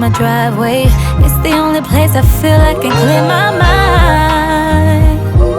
my driveway. It's the only place I feel I can clear my mind.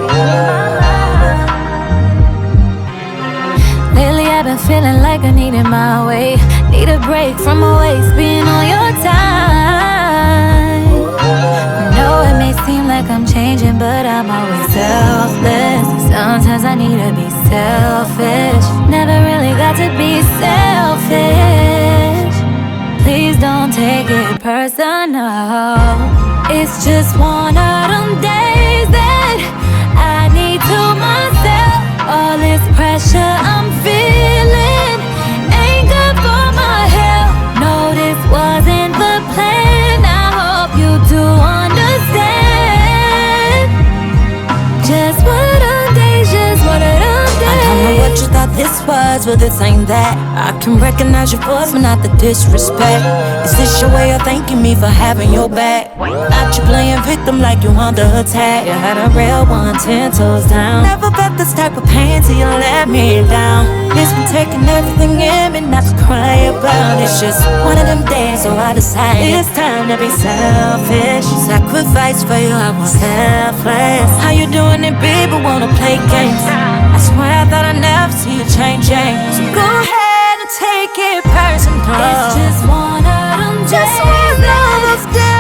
Lately I've been feeling like I needed my way. Need a break from always being on your time. No, it may seem like I'm changing, but I'm always selfless. Sometimes I need to be selfish. Never really got to be selfish. Please don't take it personal. It's just one of them days that I need to myself. All this pressure I'm feeling ain't good for my health. No, this wasn't the plan. I hope you do understand. Just one of them days, just one of them days. I don't know what you thought this was, but this ain't that. I can recognize your voice, but not the disrespect. Is this your way of thanking me for having your back? Not you playing victim like you under attack. You had a real one, 10 toes down. Never felt this type of pain till you let me down. It's been taking everything in me not to cry about. It's just one of them days, so I decided it's time to be selfish. Sacrifice for you, I was selfless. How you doing it, baby? Wanna play games? I swear I thought I'd never see you changing. So go ahead and take it personal. It's just one of them days. Just one of those days.